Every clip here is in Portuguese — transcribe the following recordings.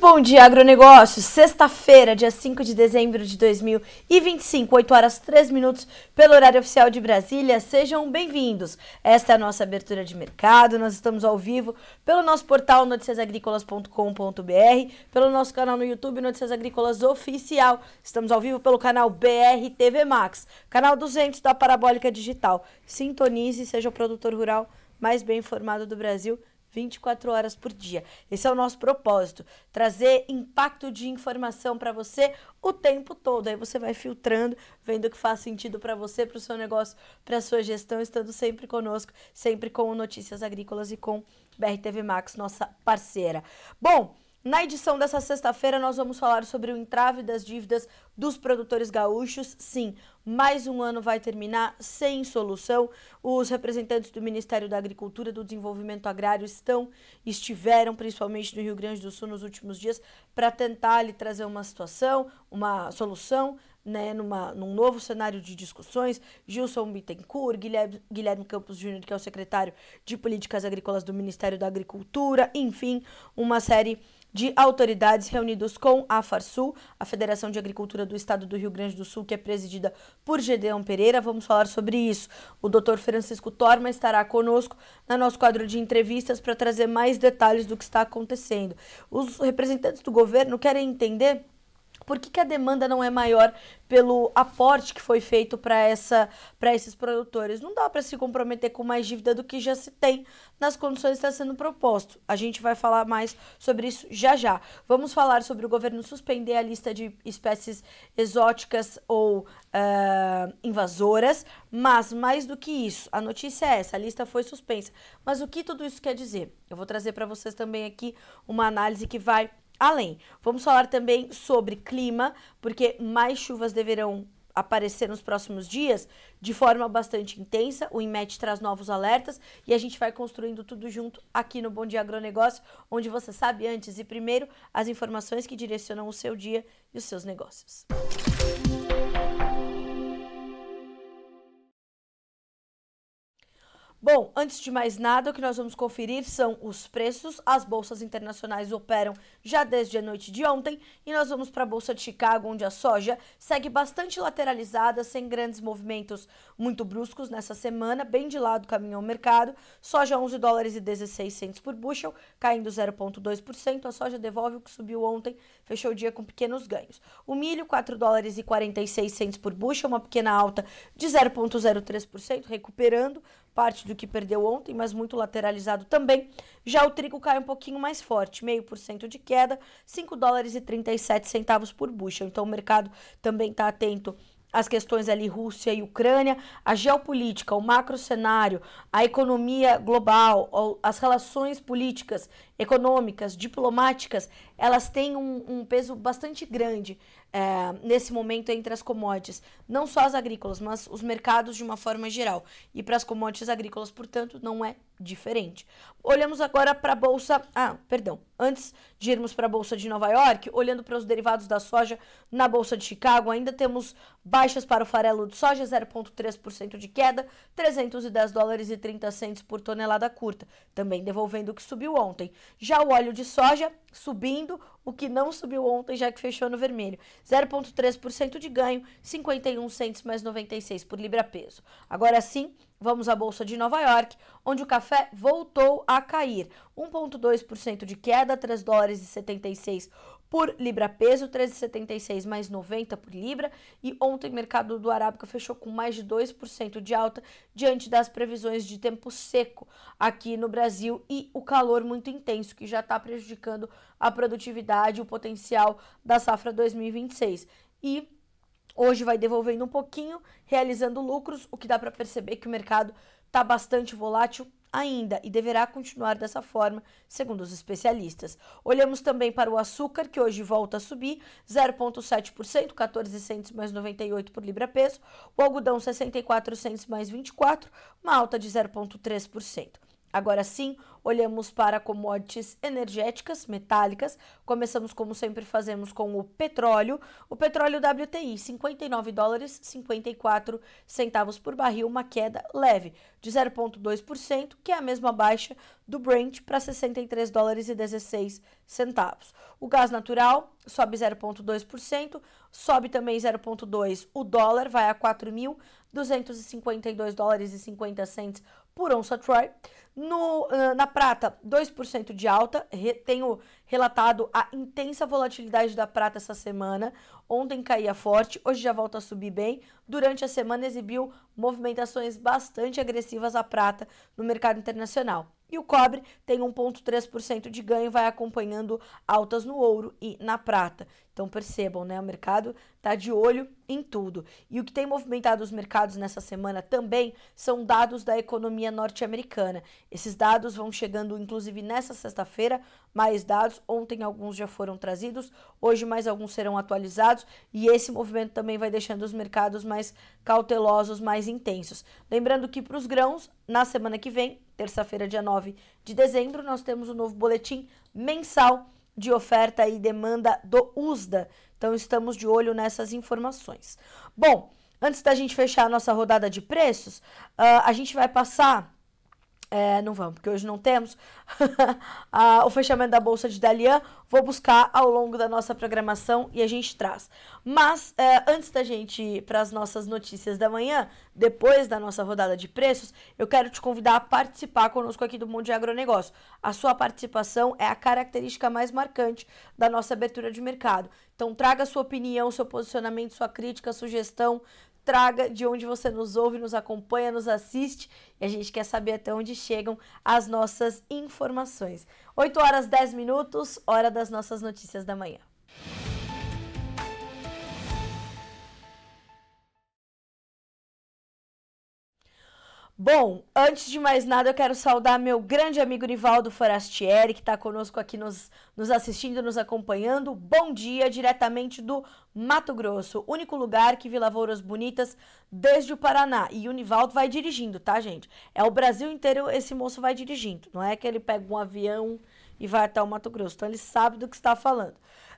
Bom dia, agronegócio. Sexta-feira, dia 5 de dezembro de 2025, 8 horas 3 minutos, pelo horário oficial de Brasília. Sejam bem-vindos. Esta é a nossa abertura de mercado. Nós estamos ao vivo pelo nosso portal noticiasagricolas.com.br, pelo nosso canal no YouTube Notícias Agrícolas Oficial. Estamos ao vivo pelo canal BR TV Max, canal 200 da Parabólica Digital. Sintonize e seja o produtor rural mais bem informado do Brasil 24 horas por dia. Esse é o nosso propósito, trazer impacto de informação para você o tempo todo. Aí você vai filtrando, vendo o que faz sentido para você, para o seu negócio, para a sua gestão, estando sempre conosco, sempre com Notícias Agrícolas e com BRTV Max, nossa parceira. Bom, na edição dessa sexta-feira nós vamos falar sobre o entrave das dívidas dos produtores gaúchos. Sim, mais um ano vai terminar sem solução. Os representantes do Ministério da Agricultura e do Desenvolvimento Agrário estiveram principalmente no Rio Grande do Sul nos últimos dias para tentar lhe trazer uma solução, né, num novo cenário de discussões. Gilson Bittencourt, Guilherme Campos Júnior, que é o secretário de Políticas Agrícolas do Ministério da Agricultura, enfim, uma série de autoridades reunidos com a Farsul, a Federação de Agricultura do Estado do Rio Grande do Sul, que é presidida por Gedeão Pereira. Vamos falar sobre isso. O Dr. Francisco Torma estará conosco no nosso quadro de entrevistas para trazer mais detalhes do que está acontecendo. Os representantes do governo querem entender por que a demanda não é maior pelo aporte que foi feito para esses produtores. Não dá para se comprometer com mais dívida do que já se tem nas condições que está sendo proposto. A gente vai falar mais sobre isso já já. Vamos falar sobre o governo suspender a lista de espécies exóticas ou invasoras, mas mais do que isso, a notícia é essa, a lista foi suspensa. Mas o que tudo isso quer dizer? Eu vou trazer para vocês também aqui uma análise que vai além. Vamos falar também sobre clima, porque mais chuvas deverão aparecer nos próximos dias de forma bastante intensa. O INMET traz novos alertas e a gente vai construindo tudo junto aqui no Bom Dia Agronegócio, onde você sabe antes e primeiro as informações que direcionam o seu dia e os seus negócios. Bom, antes de mais nada, o que nós vamos conferir são os preços. As bolsas internacionais operam já desde a noite de ontem e nós vamos para a Bolsa de Chicago, onde a soja segue bastante lateralizada, sem grandes movimentos muito bruscos nessa semana, bem de lado caminhou o mercado. Soja 11 dólares e 16 centes por bushel, caindo 0,2%. A soja devolve o que subiu ontem, fechou o dia com pequenos ganhos. O milho, 4 dólares e 46 centes por bushel, uma pequena alta de 0,03%, recuperando parte do que perdeu ontem, mas muito lateralizado também. Já o trigo cai um pouquinho mais forte, 0,5% de queda, 5 dólares e 37 centavos por bushel. Então o mercado também está atento às questões ali Rússia e Ucrânia, a geopolítica, o macro cenário, a economia global, as relações políticas, econômicas, diplomáticas, elas têm um peso bastante grande nesse momento entre as commodities, não só as agrícolas, mas os mercados de uma forma geral. E para as commodities agrícolas, portanto, não é diferente. Olhamos agora para a Bolsa... Antes de irmos para a Bolsa de Nova York, olhando para os derivados da soja na Bolsa de Chicago, ainda temos baixas para o farelo de soja, 0,3% de queda, 310 dólares e 30 centes por tonelada curta, também devolvendo o que subiu ontem. Já o óleo de soja subindo, o que não subiu ontem, já que fechou no vermelho. 0,3% de ganho, 51 centes mais 96 por libra-peso. Agora sim, vamos à Bolsa de Nova York, onde o café voltou a cair. 1,2% de queda, 3 dólares e 76 por libra-peso, 13,76 mais 90 por libra. E ontem o mercado do Arábica fechou com mais de 2% de alta diante das previsões de tempo seco aqui no Brasil e o calor muito intenso que já está prejudicando a produtividade e o potencial da safra 2026. E hoje vai devolvendo um pouquinho, realizando lucros, o que dá para perceber que o mercado está bastante volátil ainda e deverá continuar dessa forma, segundo os especialistas. Olhamos também para o açúcar, que hoje volta a subir, 0,7%, 14 centes mais 98 por libra-peso. O algodão, 64 centes mais 24, uma alta de 0,3%. Agora sim, olhamos para commodities energéticas, metálicas. Começamos, como sempre fazemos, com o petróleo. O petróleo WTI, 59 dólares 54 centavos por barril, uma queda leve de 0,2%, que é a mesma baixa do Brent para 63 dólares e 16 centavos. O gás natural sobe 0,2%, sobe também 0,2%. O dólar vai a 4.252 dólares e 50 centavos por onça Troy. Na prata, 2% de alta. Tenho relatado a intensa volatilidade da prata essa semana. Ontem caía forte, hoje já volta a subir bem. Durante a semana exibiu movimentações bastante agressivas a prata no mercado internacional. E o cobre tem 1,3% de ganho, vai acompanhando altas no ouro e na prata. Então percebam, né? O mercado está de olho em tudo. E o que tem movimentado os mercados nessa semana também são dados da economia norte-americana. Esses dados vão chegando, inclusive, nessa sexta-feira. Mais dados, ontem alguns já foram trazidos, hoje mais alguns serão atualizados. E esse movimento também vai deixando os mercados mais cautelosos, mais intensos. Lembrando que para os grãos, na semana que vem, terça-feira, dia 9 de dezembro, nós temos o novo boletim mensal de oferta e demanda do USDA. Então, estamos de olho nessas informações. Bom, antes da gente fechar a nossa rodada de preços, a gente vai passar... não vamos, porque hoje não temos o fechamento da Bolsa de Dalian. Vou buscar ao longo da nossa programação e a gente traz. Mas, antes da gente ir para as nossas notícias da manhã, depois da nossa rodada de preços, eu quero te convidar a participar conosco aqui do Mundo de Agronegócio. A sua participação é a característica mais marcante da nossa abertura de mercado. Então, traga sua opinião, seu posicionamento, sua crítica, sugestão. Traga de onde você nos ouve, nos acompanha, nos assiste, e a gente quer saber até onde chegam as nossas informações. 8 horas 10 minutos, hora das nossas notícias da manhã. Bom, antes de mais nada, eu quero saudar meu grande amigo Nivaldo Forastieri, que está conosco aqui nos assistindo, nos acompanhando. Bom dia, diretamente do Mato Grosso, único lugar que vê lavouras bonitas desde o Paraná. E o Nivaldo vai dirigindo, tá, gente? É o Brasil inteiro, esse moço vai dirigindo. Não é que ele pega um avião e vai até o Mato Grosso. Então, ele sabe do que está falando.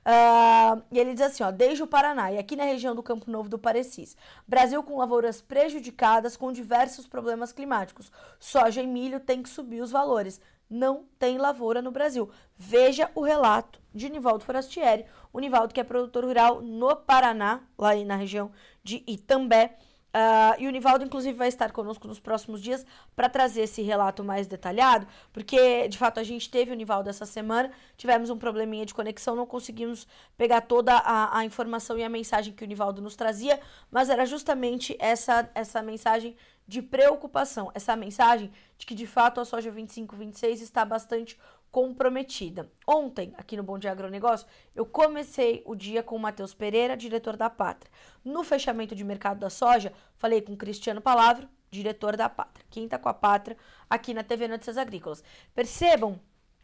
E ele diz assim, ó, desde o Paraná e aqui na região do Campo Novo do Parecis, Brasil com lavouras prejudicadas com diversos problemas climáticos. Soja e milho tem que subir os valores. Não tem lavoura no Brasil. Veja o relato de Nivaldo Forastieri, o Nivaldo que é produtor rural no Paraná, lá aí na região de Itambé. E o Nivaldo, inclusive, vai estar conosco nos próximos dias para trazer esse relato mais detalhado, porque, de fato, a gente teve o Nivaldo essa semana, tivemos um probleminha de conexão, não conseguimos pegar toda a informação e a mensagem que o Nivaldo nos trazia, mas era justamente essa mensagem de preocupação, essa mensagem de que, de fato, a soja 25-26 está bastante comprometida. Ontem, aqui no Bom Dia Agronegócio, eu comecei o dia com o Matheus Pereira, diretor da Pátria. No fechamento de mercado da soja, falei com o Cristiano Palavro, diretor da Pátria. Quem está com a Pátria aqui na TV Notícias Agrícolas. Percebam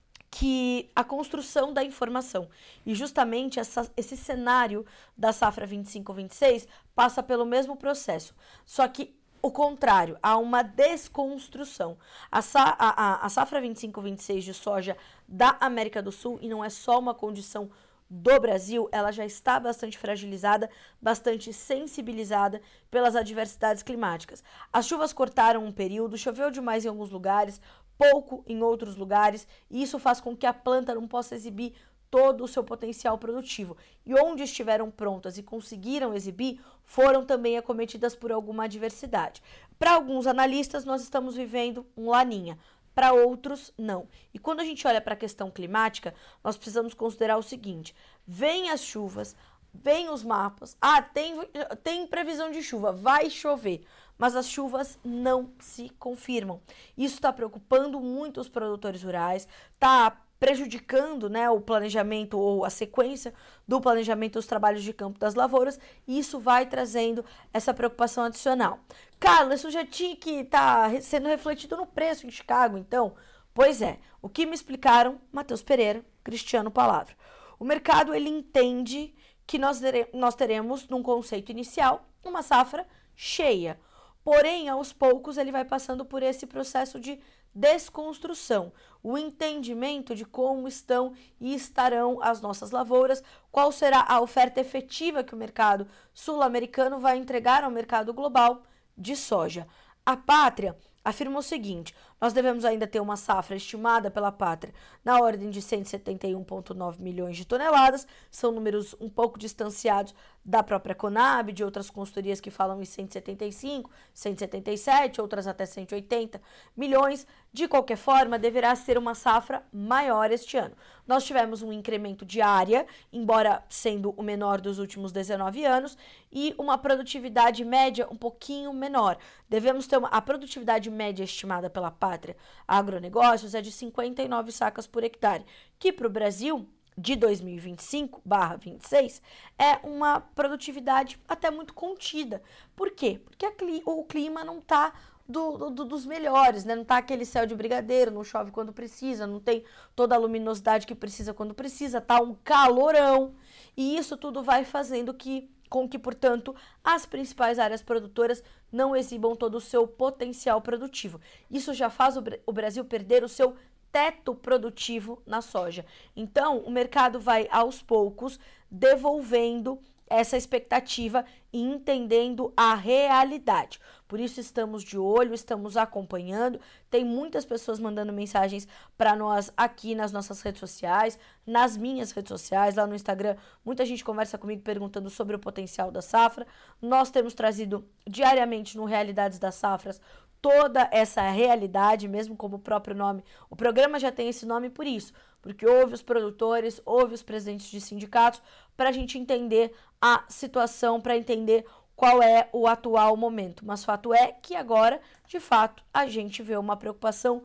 que a construção da informação e justamente esse cenário da safra 25-26 passa pelo mesmo processo, só que o contrário, há uma desconstrução. A safra 25-26 de soja da América do Sul, e não é só uma condição do Brasil, ela já está bastante fragilizada, bastante sensibilizada pelas adversidades climáticas. As chuvas cortaram um período, choveu demais em alguns lugares, pouco em outros lugares, e isso faz com que a planta não possa exibir todo o seu potencial produtivo. E onde estiveram prontas e conseguiram exibir, foram também acometidas por alguma adversidade. Para alguns analistas, nós estamos vivendo um laninha. Para outros, não. E quando a gente olha para a questão climática, nós precisamos considerar o seguinte: vem as chuvas, vem os mapas, tem previsão de chuva, vai chover, mas as chuvas não se confirmam. Isso está preocupando muito os produtores rurais, está prejudicando, né, o planejamento ou a sequência do planejamento dos trabalhos de campo das lavouras, e isso vai trazendo essa preocupação adicional. Carla, isso já tinha que estar sendo refletido no preço em Chicago, então? Pois é, o que me explicaram Matheus Pereira, Cristiano Palavra. O mercado, ele entende que nós teremos, num conceito inicial, uma safra cheia. Porém, aos poucos, ele vai passando por esse processo de desconstrução, o entendimento de como estão e estarão as nossas lavouras, qual será a oferta efetiva que o mercado sul-americano vai entregar ao mercado global de soja. A Pátria afirma o seguinte: nós devemos ainda ter uma safra estimada pela Pátria na ordem de 171,9 milhões de toneladas, são números um pouco distanciados da própria Conab, de outras consultorias que falam em 175, 177, outras até 180 milhões. De qualquer forma, deverá ser uma safra maior este ano. Nós tivemos um incremento de área, embora sendo o menor dos últimos 19 anos, e uma produtividade média um pouquinho menor. Devemos ter a produtividade média estimada pela Pátria Agronegócios é de 59 sacas por hectare, que para o Brasil de 2025/26 é uma produtividade até muito contida. Por quê? Porque o clima não está dos melhores, né? Não tá aquele céu de brigadeiro, não chove quando precisa, não tem toda a luminosidade que precisa quando precisa, tá um calorão. E isso tudo vai fazendo com que, portanto, as principais áreas produtoras não exibam todo o seu potencial produtivo. Isso já faz o Brasil perder o seu teto produtivo na soja. Então, o mercado vai, aos poucos, devolvendo essa expectativa e entendendo a realidade. Por isso estamos de olho, estamos acompanhando. Tem muitas pessoas mandando mensagens para nós aqui nas nossas redes sociais, nas minhas redes sociais, lá no Instagram. Muita gente conversa comigo perguntando sobre o potencial da safra. Nós temos trazido diariamente no Realidades das Safras toda essa realidade, mesmo como o próprio nome. O programa já tem esse nome por isso, porque ouve os produtores, ouve os presidentes de sindicatos, para a gente entender a situação, para entender qual é o atual momento. Mas fato é que agora, de fato, a gente vê uma preocupação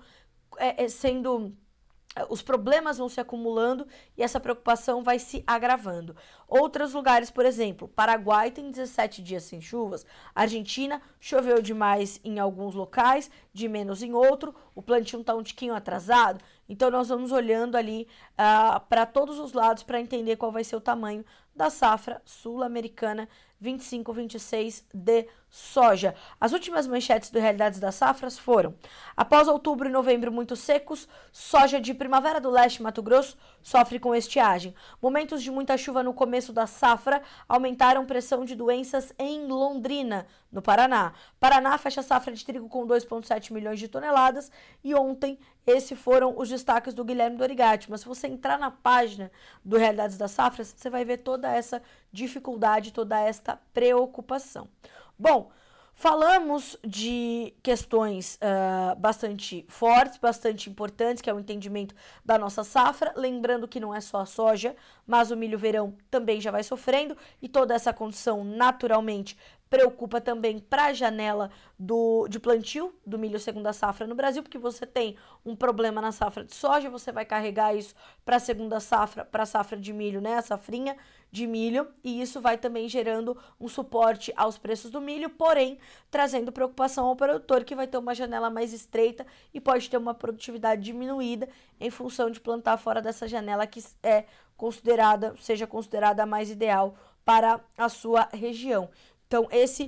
os problemas vão se acumulando e essa preocupação vai se agravando. Outros lugares, por exemplo, Paraguai tem 17 dias sem chuvas, Argentina choveu demais em alguns locais, de menos em outro, o plantio está um tiquinho atrasado, então nós vamos olhando ali para todos os lados para entender qual vai ser o tamanho da safra sul-americana 25-26 de soja. As últimas manchetes do Realidades das Safras foram: após outubro e novembro muito secos, soja de Primavera do Leste, Mato Grosso, sofre com estiagem. Momentos de muita chuva no começo da safra aumentaram pressão de doenças em Londrina, no Paraná. Paraná fecha a safra de trigo com 2,7 milhões de toneladas e ontem esses foram os destaques do Guilherme Dorigatti. Mas se você entrar na página do Realidades das Safras, você vai ver toda essa dificuldade, toda esta preocupação. Bom, falamos de questões bastante fortes, bastante importantes, que é o entendimento da nossa safra. Lembrando que não é só a soja, mas o milho verão também já vai sofrendo e toda essa condição naturalmente preocupa também para a janela de plantio do milho segunda safra no Brasil, porque você tem um problema na safra de soja, você vai carregar isso para a segunda safra, para a safra de milho, né, a safrinha de milho, e isso vai também gerando um suporte aos preços do milho, porém trazendo preocupação ao produtor, que vai ter uma janela mais estreita e pode ter uma produtividade diminuída em função de plantar fora dessa janela que seja considerada a mais ideal para a sua região. Então, esse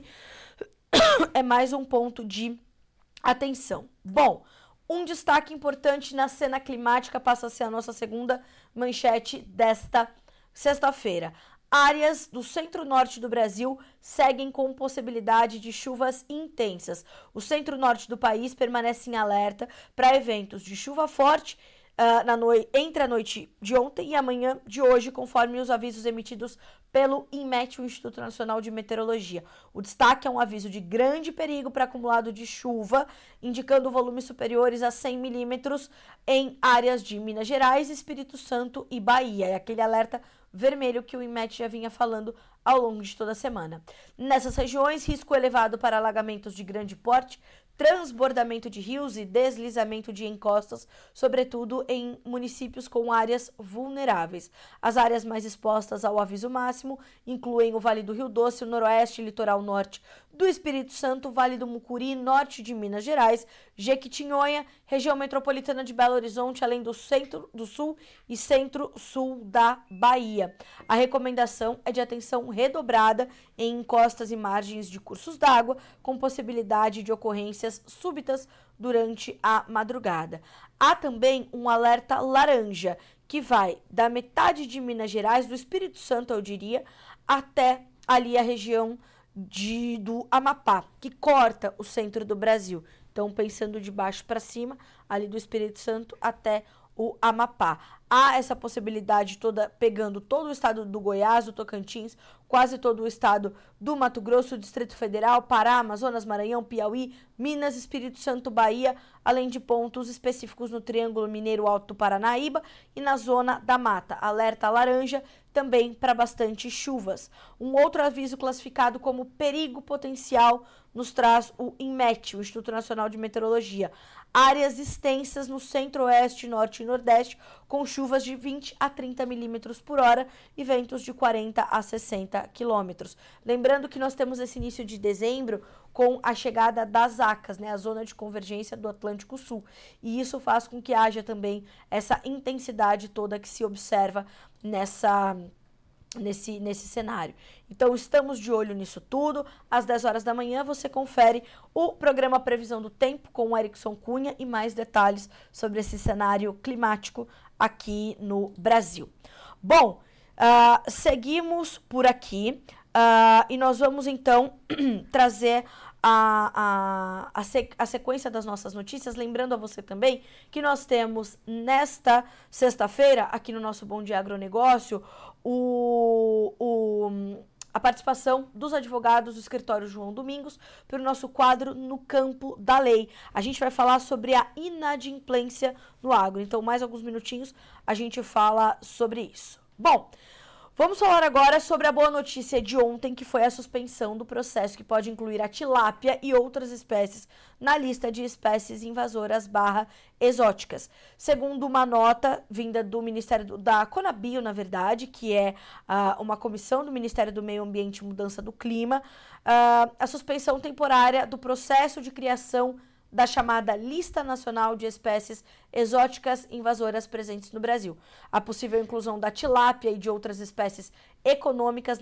é mais um ponto de atenção. Bom, um destaque importante na cena climática passa a ser a nossa segunda manchete desta sexta-feira. Áreas do centro-norte do Brasil seguem com possibilidade de chuvas intensas. O centro-norte do país permanece em alerta para eventos de chuva forte entre a noite de ontem e a manhã de hoje, conforme os avisos emitidos pelo INMET, o Instituto Nacional de Meteorologia. O destaque é um aviso de grande perigo para acumulado de chuva, indicando volumes superiores a 100 milímetros em áreas de Minas Gerais, Espírito Santo e Bahia. É aquele alerta vermelho que o INMET já vinha falando ao longo de toda a semana. Nessas regiões, risco elevado para alagamentos de grande porte, transbordamento de rios e deslizamento de encostas, sobretudo em municípios com áreas vulneráveis. As áreas mais expostas ao aviso máximo incluem o Vale do Rio Doce, o Noroeste e Litoral Norte do Espírito Santo, Vale do Mucuri, norte de Minas Gerais, Jequitinhonha, região metropolitana de Belo Horizonte, além do centro do sul e centro-sul da Bahia. A recomendação é de atenção redobrada em encostas e margens de cursos d'água, com possibilidade de ocorrências súbitas durante a madrugada. Há também um alerta laranja, que vai da metade de Minas Gerais, do Espírito Santo, eu diria, até ali a região do Amapá, que corta o centro do Brasil. Então, pensando de baixo para cima, ali do Espírito Santo até o Amapá. Há essa possibilidade toda pegando todo o estado do Goiás, do Tocantins, quase todo o estado do Mato Grosso, Distrito Federal, Pará, Amazonas, Maranhão, Piauí, Minas, Espírito Santo, Bahia, além de pontos específicos no Triângulo Mineiro Alto do Paranaíba e na zona da mata. Alerta laranja também para bastante chuvas. Um outro aviso classificado como perigo potencial nos traz o INMET, o Instituto Nacional de Meteorologia. Áreas extensas no centro-oeste, norte e nordeste, com chuvas de 20 a 30 milímetros por hora e ventos de 40 a 60 quilômetros. Lembrando que nós temos esse início de dezembro com a chegada das ACAS, né, a Zona de Convergência do Atlântico Sul. E isso faz com que haja também essa intensidade toda que se observa nesse cenário. Então, estamos de olho nisso tudo. Às 10 horas da manhã, você confere o programa Previsão do Tempo com o Erickson Cunha e mais detalhes sobre esse cenário climático aqui no Brasil. Bom, seguimos por aqui e nós vamos, então, trazer a sequência das nossas notícias, lembrando a você também que nós temos nesta sexta-feira, aqui no nosso Bom Dia Agronegócio, a participação dos advogados do escritório João Domingos para o nosso quadro No Campo da Lei. A gente vai falar sobre a inadimplência no agro, então mais alguns minutinhos a gente fala sobre isso. Bom, vamos falar agora sobre a boa notícia de ontem, que foi a suspensão do processo que pode incluir a tilápia e outras espécies na lista de espécies invasoras exóticas. Segundo uma nota vinda do Ministério da Conabio, na verdade, que é uma comissão do Ministério do Meio Ambiente e Mudança do Clima, a suspensão temporária do processo de criação da chamada Lista Nacional de Espécies Exóticas Invasoras presentes no Brasil. A possível inclusão da tilápia e de outras espécies econômicas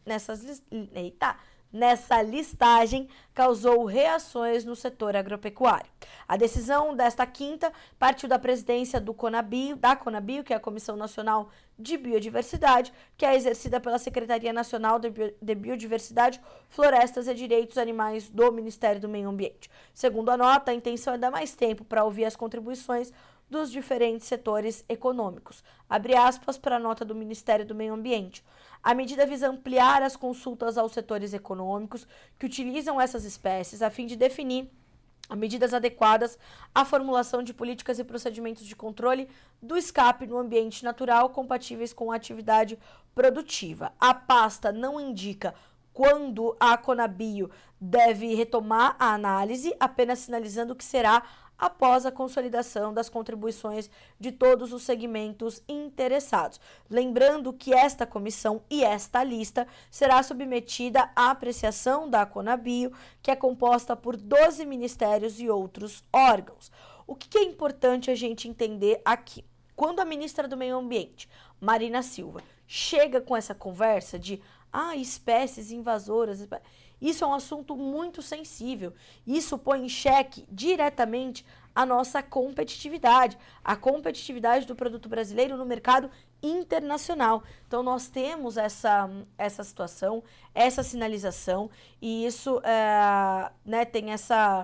nessa listagem causou reações no setor agropecuário. A decisão desta quinta partiu da presidência da Conabio, que é a Comissão Nacional de Biodiversidade, que é exercida pela Secretaria Nacional de Biodiversidade, Florestas e Direitos Animais do Ministério do Meio Ambiente. Segundo a nota, a intenção é dar mais tempo para ouvir as contribuições dos diferentes setores econômicos. Abre aspas para a nota do Ministério do Meio Ambiente. A medida visa ampliar as consultas aos setores econômicos que utilizam essas espécies a fim de definir medidas adequadas à formulação de políticas e procedimentos de controle do escape no ambiente natural compatíveis com a atividade produtiva. A pasta não indica quando a Conabio deve retomar a análise, apenas sinalizando que será após a consolidação das contribuições de todos os segmentos interessados. Lembrando que esta comissão e esta lista será submetida à apreciação da Conabio, que é composta por 12 ministérios e outros órgãos. O que é importante a gente entender aqui? Quando a ministra do Meio Ambiente, Marina Silva, chega com essa conversa de espécies invasoras, isso é um assunto muito sensível. Isso põe em xeque diretamente a nossa competitividade, a competitividade do produto brasileiro no mercado internacional. Então, nós temos essa situação, essa sinalização, e isso tem essa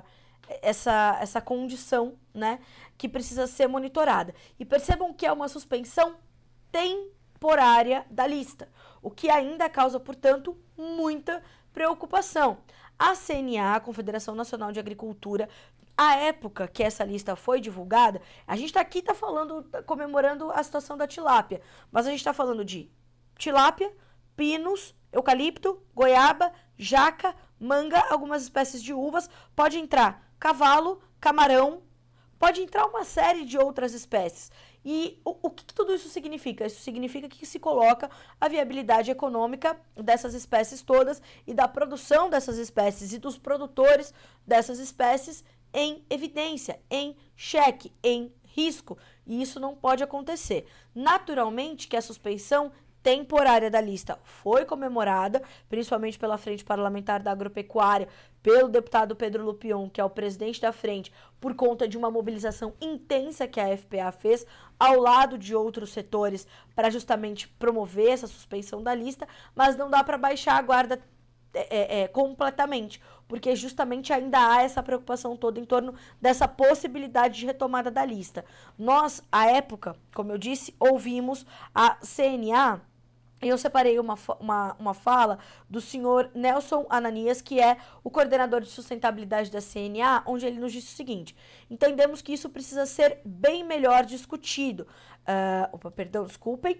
condição, né, que precisa ser monitorada. E percebam que é uma suspensão temporária da lista, o que ainda causa, portanto, muita preocupação. A CNA, a Confederação Nacional de Agricultura, à época que essa lista foi divulgada, a gente está comemorando a situação da tilápia, mas a gente está falando de tilápia, pinos, eucalipto, goiaba, jaca, manga, algumas espécies de uvas, pode entrar cavalo, camarão, pode entrar uma série de outras espécies. E o que tudo isso significa? Isso significa que se coloca a viabilidade econômica dessas espécies todas e da produção dessas espécies e dos produtores dessas espécies em evidência, em xeque, em risco. E isso não pode acontecer. Naturalmente que a suspeição temporária da lista foi comemorada, principalmente pela Frente Parlamentar da Agropecuária, pelo deputado Pedro Lupion, que é o presidente da frente, por conta de uma mobilização intensa que a FPA fez ao lado de outros setores para justamente promover essa suspensão da lista, mas não dá para baixar a guarda completamente, porque justamente ainda há essa preocupação toda em torno dessa possibilidade de retomada da lista. Nós, à época, como eu disse, ouvimos a CNA. Eu separei uma fala do senhor Nelson Ananias, que é o coordenador de sustentabilidade da CNA, onde ele nos disse o seguinte: entendemos que isso precisa ser bem melhor discutido. Desculpem.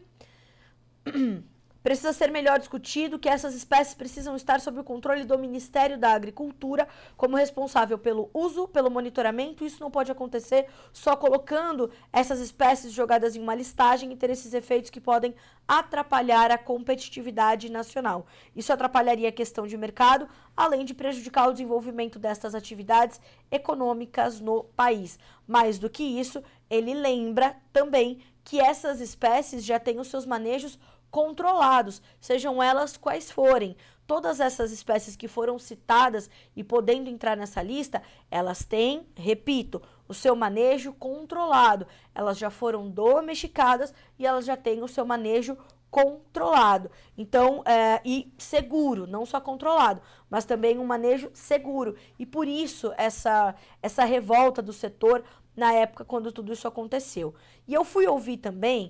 Precisa ser melhor discutido que essas espécies precisam estar sob o controle do Ministério da Agricultura como responsável pelo uso, pelo monitoramento. Isso não pode acontecer só colocando essas espécies jogadas em uma listagem e ter esses efeitos que podem atrapalhar a competitividade nacional. Isso atrapalharia a questão de mercado, além de prejudicar o desenvolvimento destas atividades econômicas no país. Mais do que isso, ele lembra também que essas espécies já têm os seus manejos controlados, sejam elas quais forem. Todas essas espécies que foram citadas e podendo entrar nessa lista, elas têm, repito, o seu manejo controlado. Elas já foram domesticadas e elas já têm o seu manejo controlado. Então, e seguro, não só controlado, mas também um manejo seguro. E por isso essa revolta do setor na época quando tudo isso aconteceu. E eu fui ouvir também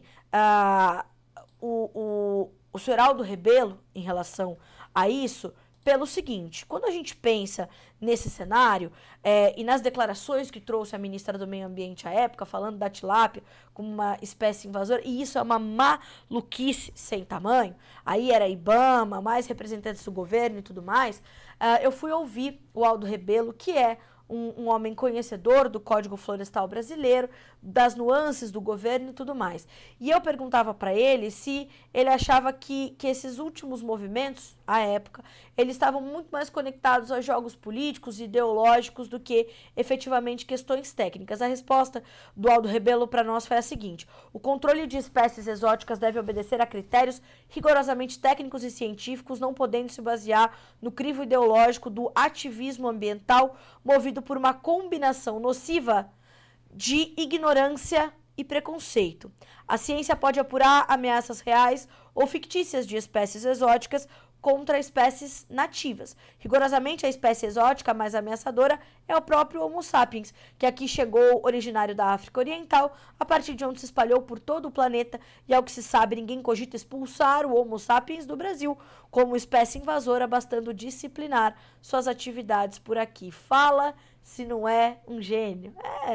o senhor Aldo Rebelo em relação a isso, pelo seguinte: quando a gente pensa nesse cenário e nas declarações que trouxe a ministra do Meio Ambiente à época, falando da tilápia como uma espécie invasora, e isso é uma maluquice sem tamanho, aí era IBAMA, mais representantes do governo e tudo mais, eu fui ouvir o Aldo Rebelo, que é um homem conhecedor do Código Florestal Brasileiro, das nuances do governo e tudo mais. E eu perguntava para ele se ele achava que esses últimos movimentos, à época, eles estavam muito mais conectados a jogos políticos e ideológicos do que efetivamente questões técnicas. A resposta do Aldo Rebelo para nós foi a seguinte: o controle de espécies exóticas deve obedecer a critérios rigorosamente técnicos e científicos, não podendo se basear no crivo ideológico do ativismo ambiental movido por uma combinação nociva de ignorância e preconceito. A ciência pode apurar ameaças reais ou fictícias de espécies exóticas contra espécies nativas. Rigorosamente, a espécie exótica mais ameaçadora é o próprio Homo sapiens, que aqui chegou originário da África Oriental, a partir de onde se espalhou por todo o planeta, e ao que se sabe, ninguém cogita expulsar o Homo sapiens do Brasil como espécie invasora, bastando disciplinar suas atividades por aqui. Fala se não é um gênio.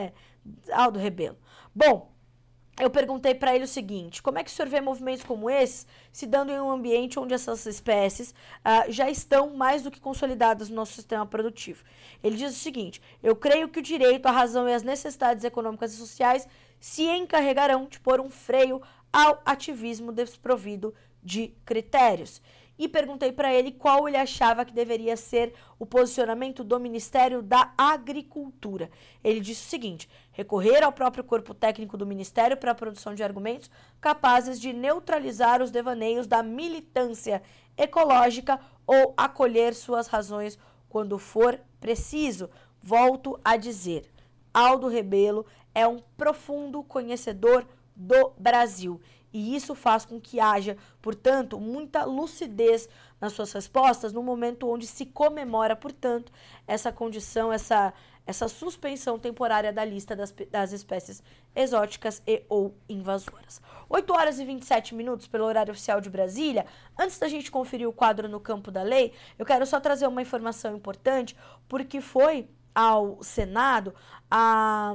Aldo Rebelo. Bom, eu perguntei para ele o seguinte: como é que o senhor vê movimentos como esses se dando em um ambiente onde essas espécies já estão mais do que consolidadas no nosso sistema produtivo? Ele diz o seguinte: eu creio que o direito, a razão e as necessidades econômicas e sociais se encarregarão de pôr um freio ao ativismo desprovido de critérios. E perguntei para ele qual ele achava que deveria ser o posicionamento do Ministério da Agricultura. Ele disse o seguinte: recorrer ao próprio corpo técnico do Ministério para a produção de argumentos capazes de neutralizar os devaneios da militância ecológica ou acolher suas razões quando for preciso. Volto a dizer, Aldo Rebelo é um profundo conhecedor do Brasil. E isso faz com que haja, portanto, muita lucidez nas suas respostas no momento onde se comemora, portanto, essa condição, essa suspensão temporária da lista das espécies exóticas e ou invasoras. 8 horas e 27 minutos pelo horário oficial de Brasília. Antes da gente conferir o quadro no campo da lei, eu quero só trazer uma informação importante, porque foi ao Senado a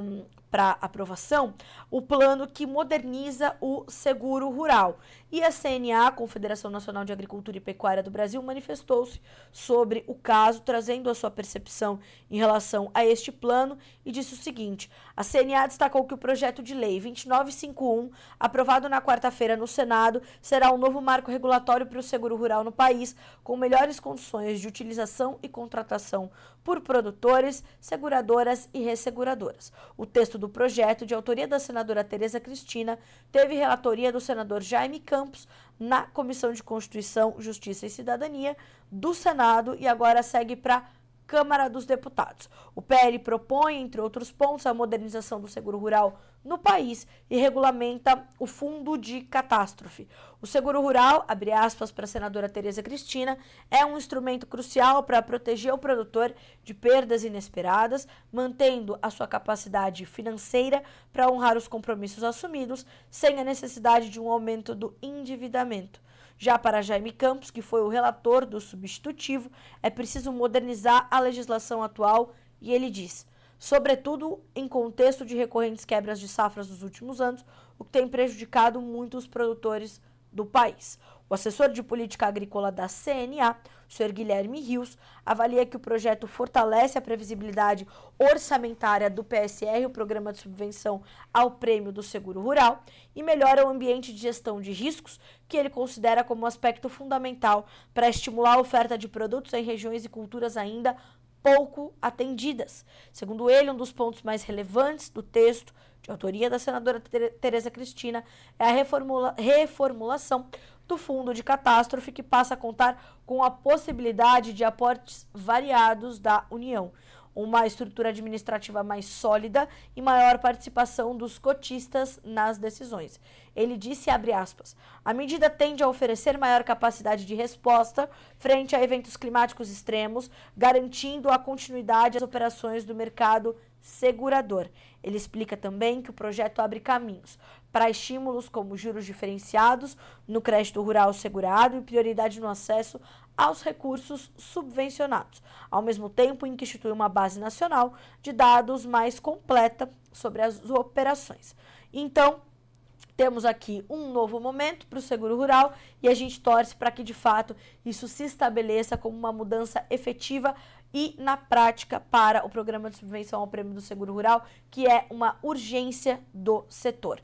para aprovação o plano que moderniza o seguro rural. E a CNA, Confederação Nacional de Agricultura e Pecuária do Brasil, manifestou-se sobre o caso, trazendo a sua percepção em relação a este plano e disse o seguinte: a CNA destacou que o projeto de lei 2951, aprovado na quarta-feira no Senado, será um novo marco regulatório para o seguro rural no país, com melhores condições de utilização e contratação por produtores, seguradoras e resseguradoras. O texto do projeto, de autoria da senadora Tereza Cristina, teve relatoria do senador Jaime Campos na Comissão de Constituição, Justiça e Cidadania do Senado e agora segue para Câmara dos Deputados. O PL propõe, entre outros pontos, a modernização do seguro rural no país e regulamenta o fundo de catástrofe. O seguro rural, abre aspas para a senadora Tereza Cristina, é um instrumento crucial para proteger o produtor de perdas inesperadas, mantendo a sua capacidade financeira para honrar os compromissos assumidos, sem a necessidade de um aumento do endividamento. Já para Jaime Campos, que foi o relator do substitutivo, é preciso modernizar a legislação atual e ele diz: sobretudo em contexto de recorrentes quebras de safras dos últimos anos, o que tem prejudicado muitos produtores do país. O assessor de política agrícola da CNA, o Sr. Guilherme Rios, avalia que o projeto fortalece a previsibilidade orçamentária do PSR, o Programa de Subvenção ao Prêmio do Seguro Rural, e melhora o ambiente de gestão de riscos, que ele considera como um aspecto fundamental para estimular a oferta de produtos em regiões e culturas ainda pouco atendidas. Segundo ele, um dos pontos mais relevantes do texto, de autoria da senadora Tereza Cristina, é a reformulação do fundo de catástrofe, que passa a contar com a possibilidade de aportes variados da União, uma estrutura administrativa mais sólida e maior participação dos cotistas nas decisões. Ele disse, abre aspas, a medida tende a oferecer maior capacidade de resposta frente a eventos climáticos extremos, garantindo a continuidade das operações do mercado segurador. Ele explica também que o projeto abre caminhos para estímulos como juros diferenciados no crédito rural segurado e prioridade no acesso aos recursos subvencionados, ao mesmo tempo em que institui uma base nacional de dados mais completa sobre as operações. Então, temos aqui um novo momento para o seguro rural e a gente torce para que, de fato, isso se estabeleça como uma mudança efetiva e na prática para o Programa de Subvenção ao Prêmio do Seguro Rural, que é uma urgência do setor.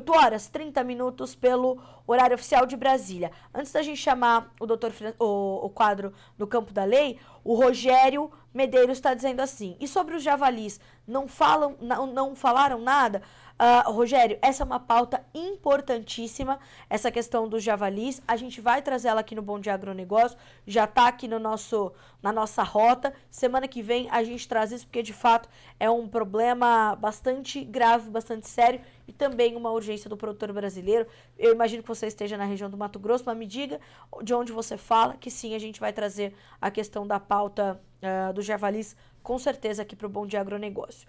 8h30 pelo horário oficial de Brasília. Antes da gente chamar o quadro do Campo da Lei, o Rogério Medeiros está dizendo assim: e sobre os javalis, não falaram nada? Rogério, essa é uma pauta importantíssima, essa questão dos javalis. A gente vai trazer ela aqui no Bom Dia Agronegócio, já está aqui na nossa rota. Semana que vem a gente traz isso, porque de fato é um problema bastante grave, bastante sério e também uma urgência do produtor brasileiro. Eu imagino que você esteja na região do Mato Grosso, mas me diga de onde você fala, que sim, a gente vai trazer a questão da pauta dos javalis com certeza aqui para o Bom Dia Agronegócio.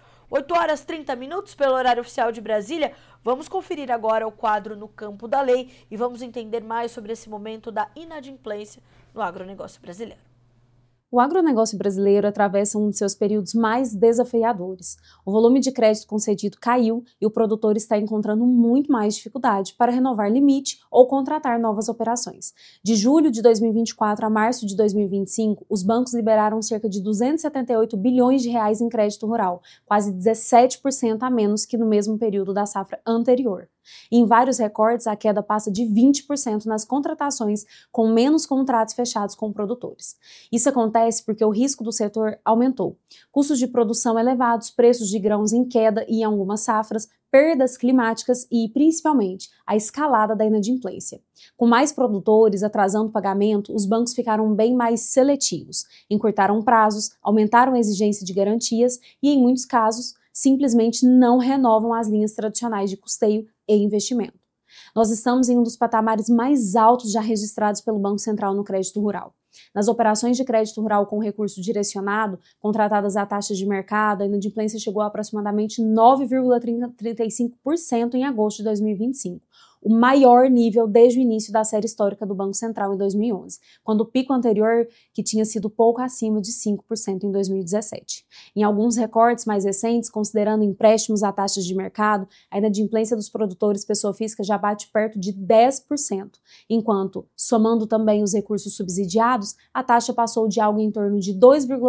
8h30 pelo horário oficial de Brasília. Vamos conferir agora o quadro no Campo da Lei e vamos entender mais sobre esse momento da inadimplência no agronegócio brasileiro. O agronegócio brasileiro atravessa um de seus períodos mais desafiadores. O volume de crédito concedido caiu e o produtor está encontrando muito mais dificuldade para renovar limite ou contratar novas operações. De julho de 2024 a março de 2025, os bancos liberaram cerca de 278 bilhões de reais em crédito rural, quase 17% a menos que no mesmo período da safra anterior. Em vários recortes, a queda passa de 20% nas contratações, com menos contratos fechados com produtores. Isso acontece porque o risco do setor aumentou. Custos de produção elevados, preços de grãos em queda e em algumas safras, perdas climáticas e, principalmente, a escalada da inadimplência. Com mais produtores atrasando o pagamento, os bancos ficaram bem mais seletivos, encurtaram prazos, aumentaram a exigência de garantias e, em muitos casos, simplesmente não renovam as linhas tradicionais de custeio e investimento. Nós estamos em um dos patamares mais altos já registrados pelo Banco Central no crédito rural. Nas operações de crédito rural com recurso direcionado, contratadas a taxas de mercado, a inadimplência chegou a aproximadamente 9,35% em agosto de 2025, o maior nível desde o início da série histórica do Banco Central em 2011, quando o pico anterior, que tinha sido pouco acima de 5% em 2017. Em alguns recortes mais recentes, considerando empréstimos a taxas de mercado, a inadimplência dos produtores pessoa física já bate perto de 10%, enquanto, somando também os recursos subsidiados, a taxa passou de algo em torno de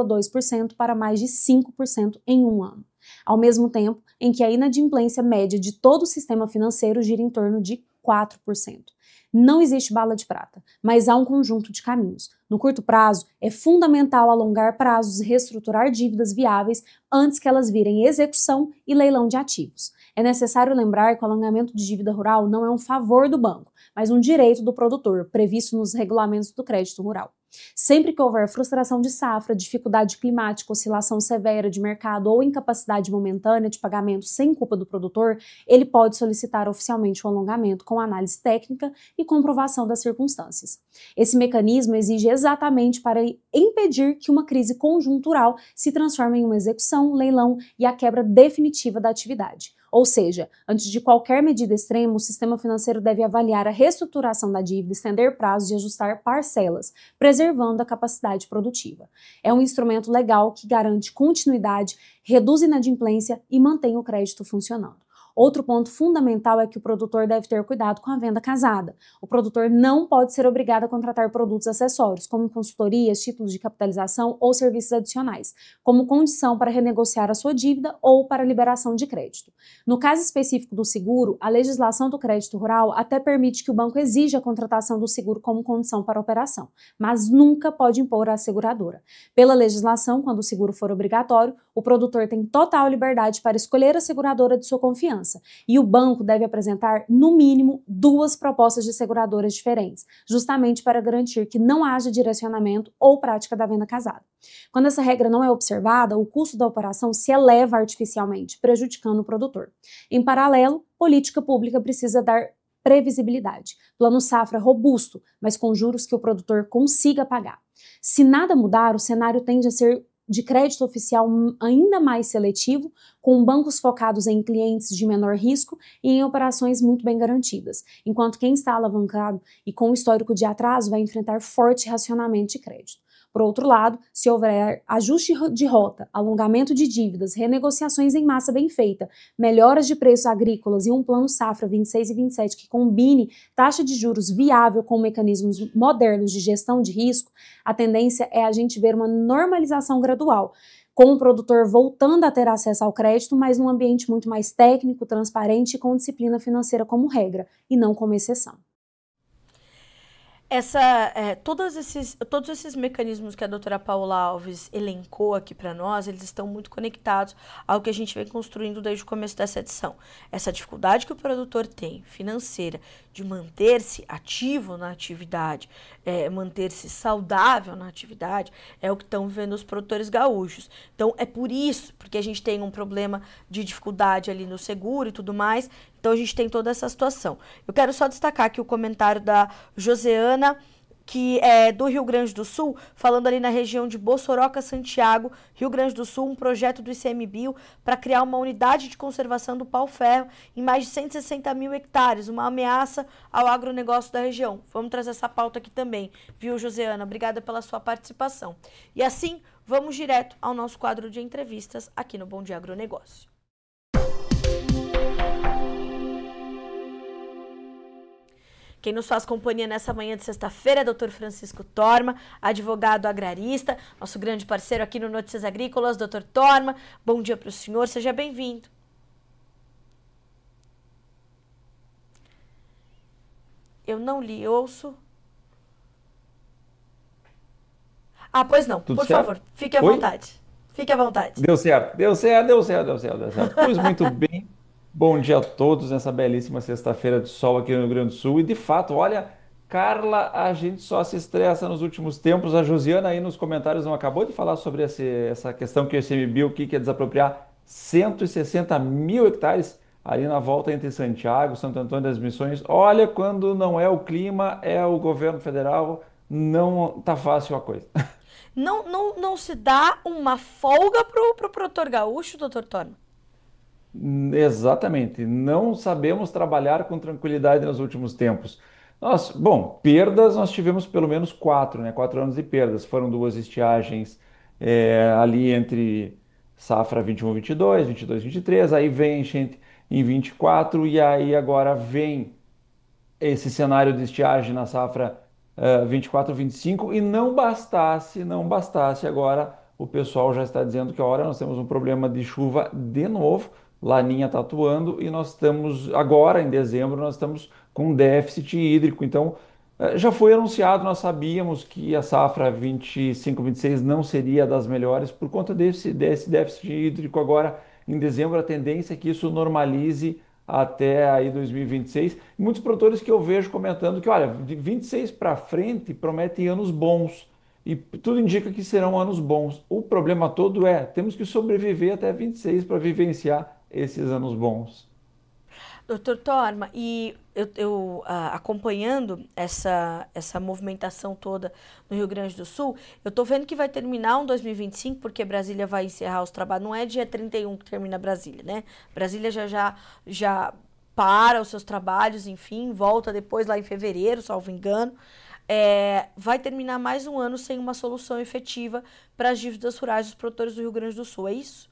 2,2% para mais de 5% em um ano, ao mesmo tempo em que a inadimplência média de todo o sistema financeiro gira em torno de 4%. Não existe bala de prata, mas há um conjunto de caminhos. No curto prazo, é fundamental alongar prazos e reestruturar dívidas viáveis antes que elas virem execução e leilão de ativos. É necessário lembrar que o alongamento de dívida rural não é um favor do banco, mas um direito do produtor, previsto nos regulamentos do crédito rural. Sempre que houver frustração de safra, dificuldade climática, oscilação severa de mercado ou incapacidade momentânea de pagamento sem culpa do produtor, ele pode solicitar oficialmente o alongamento com análise técnica e comprovação das circunstâncias. Esse mecanismo exige exatamente para impedir que uma crise conjuntural se transforme em uma execução, leilão e a quebra definitiva da atividade. Ou seja, antes de qualquer medida extrema, o sistema financeiro deve avaliar a reestruturação da dívida, estender prazos e ajustar parcelas, preservando a capacidade produtiva. É um instrumento legal que garante continuidade, reduz inadimplência e mantém o crédito funcionando. Outro ponto fundamental é que o produtor deve ter cuidado com a venda casada. O produtor não pode ser obrigado a contratar produtos acessórios, como consultorias, títulos de capitalização ou serviços adicionais, como condição para renegociar a sua dívida ou para liberação de crédito. No caso específico do seguro, a legislação do crédito rural até permite que o banco exija a contratação do seguro como condição para a operação, mas nunca pode impor à seguradora. Pela legislação, quando o seguro for obrigatório, o produtor tem total liberdade para escolher a seguradora de sua confiança. E o banco deve apresentar, no mínimo, 2 propostas de seguradoras diferentes, justamente para garantir que não haja direcionamento ou prática da venda casada. Quando essa regra não é observada, o custo da operação se eleva artificialmente, prejudicando o produtor. Em paralelo, política pública precisa dar previsibilidade, plano safra robusto, mas com juros que o produtor consiga pagar. Se nada mudar, o cenário tende a ser de crédito oficial ainda mais seletivo, com bancos focados em clientes de menor risco e em operações muito bem garantidas, enquanto quem está alavancado e com histórico de atraso vai enfrentar forte racionamento de crédito. Por outro lado, se houver ajuste de rota, alongamento de dívidas, renegociações em massa bem feita, melhoras de preços agrícolas e um plano safra 26 e 27 que combine taxa de juros viável com mecanismos modernos de gestão de risco, a tendência é a gente ver uma normalização gradual, com o produtor voltando a ter acesso ao crédito, mas num ambiente muito mais técnico, transparente e com disciplina financeira como regra, e não como exceção. Todos esses mecanismos que a doutora Paula Alves elencou aqui para nós, eles estão muito conectados ao que a gente vem construindo desde o começo dessa edição. Essa dificuldade que o produtor tem, financeira, de manter-se ativo na atividade, manter-se saudável na atividade, é o que estão vivendo os produtores gaúchos. Então, é por isso, porque a gente tem um problema de dificuldade ali no seguro e tudo mais, então a gente tem toda essa situação. Eu quero só destacar aqui o comentário da Joseana, que é do Rio Grande do Sul, falando ali na região de Bossoroca, Santiago, Rio Grande do Sul, um projeto do ICMBio para criar uma unidade de conservação do pau-ferro em mais de 160 mil hectares, uma ameaça ao agronegócio da região. Vamos trazer essa pauta aqui também, viu, Joseana? Obrigada pela sua participação. E assim, vamos direto ao nosso quadro de entrevistas aqui no Bom Dia Agronegócio. Quem nos faz companhia nessa manhã de sexta-feira é o Dr. Francisco Torma, advogado agrarista, nosso grande parceiro aqui no Notícias Agrícolas. Dr. Torma, bom dia para o senhor, seja bem-vindo. Eu não lhe ouço. Ah, pois não, Tudo por certo? favor, fique à Oi? vontade. Fique à vontade. Deu certo. Pois muito bem. Bom dia a todos nessa belíssima sexta-feira de sol aqui no Rio Grande do Sul. E de fato, olha, Carla, a gente só se estressa nos últimos tempos. A Josiana aí nos comentários não acabou de falar sobre essa questão que o ICMBio aqui quer desapropriar 160 mil hectares ali na volta entre Santiago, Santo Antônio das Missões. Olha, quando não é o clima, é o governo federal, não tá fácil a coisa. Não se dá uma folga pro produtor gaúcho, doutor Torma? Exatamente. Não sabemos trabalhar com tranquilidade nos últimos tempos. Bom, perdas nós tivemos pelo menos quatro, né? 4 anos de perdas. Foram duas estiagens ali entre safra 21, 22, 22, 23. Aí vem a enchente em 24 e aí agora vem esse cenário de estiagem na safra 24, 25 e não bastasse agora o pessoal já está dizendo que olha, nós temos um problema de chuva de novo, Laninha está atuando e nós estamos agora em dezembro nós estamos com um déficit hídrico, então já foi anunciado, nós sabíamos que a safra 25, 26 não seria das melhores por conta desse déficit hídrico agora em dezembro, a tendência é que isso normalize até aí 2026. Muitos produtores que eu vejo comentando que, olha, de 26 para frente prometem anos bons. E tudo indica que serão anos bons. O problema todo temos que sobreviver até 26 para vivenciar esses anos bons. Doutor Torma, e acompanhando essa movimentação toda no Rio Grande do Sul, eu tô vendo que vai terminar um 2025, porque Brasília vai encerrar os trabalhos. Não é dia 31 que termina Brasília, né? Brasília já para os seus trabalhos, enfim, volta depois lá em fevereiro, salvo engano. Vai terminar mais um ano sem uma solução efetiva para as dívidas rurais dos produtores do Rio Grande do Sul, é isso?